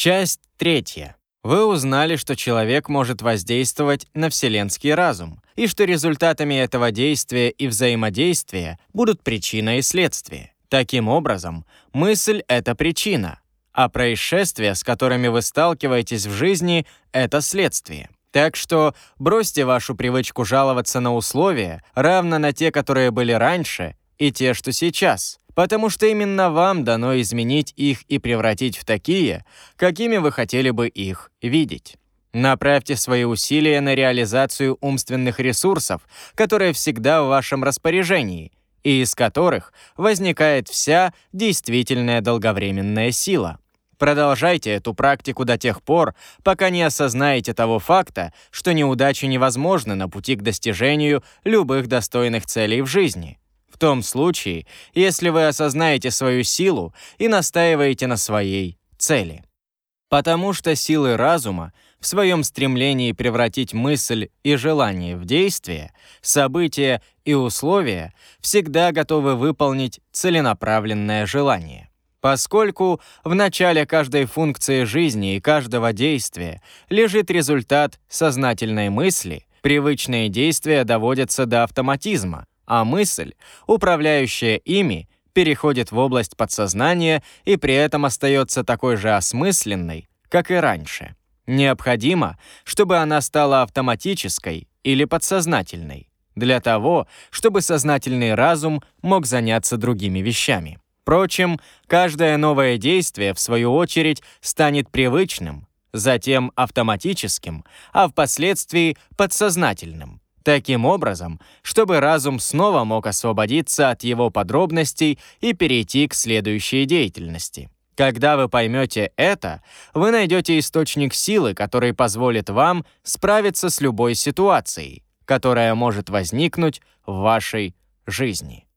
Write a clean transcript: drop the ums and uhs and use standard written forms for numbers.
Часть 3. Вы узнали, что человек может воздействовать на вселенский разум, и что результатами этого действия и взаимодействия будут причина и следствие. Таким образом, мысль — это причина, а происшествия, с которыми вы сталкиваетесь в жизни, — это следствие. Так что бросьте вашу привычку жаловаться на условия, равно на те, которые были раньше, и те, что сейчас, потому что именно вам дано изменить их и превратить в такие, какими вы хотели бы их видеть. Направьте свои усилия на реализацию умственных ресурсов, которые всегда в вашем распоряжении, и из которых возникает вся действительная долговременная сила. Продолжайте эту практику до тех пор, пока не осознаете того факта, что неудачи невозможны на пути к достижению любых достойных целей в жизни. В том случае, если вы осознаете свою силу и настаиваете на своей цели. Потому что силы разума в своем стремлении превратить мысль и желание в действие, события и условия всегда готовы выполнить целенаправленное желание. Поскольку в начале каждой функции жизни и каждого действия лежит результат сознательной мысли, привычные действия доводятся до автоматизма, а мысль, управляющая ими, переходит в область подсознания и при этом остается такой же осмысленной, как и раньше. Необходимо, чтобы она стала автоматической или подсознательной, для того, чтобы сознательный разум мог заняться другими вещами. Впрочем, каждое новое действие, в свою очередь, станет привычным, затем автоматическим, а впоследствии подсознательным. Таким образом, чтобы разум снова мог освободиться от его подробностей и перейти к следующей деятельности. Когда вы поймете это, вы найдете источник силы, который позволит вам справиться с любой ситуацией, которая может возникнуть в вашей жизни.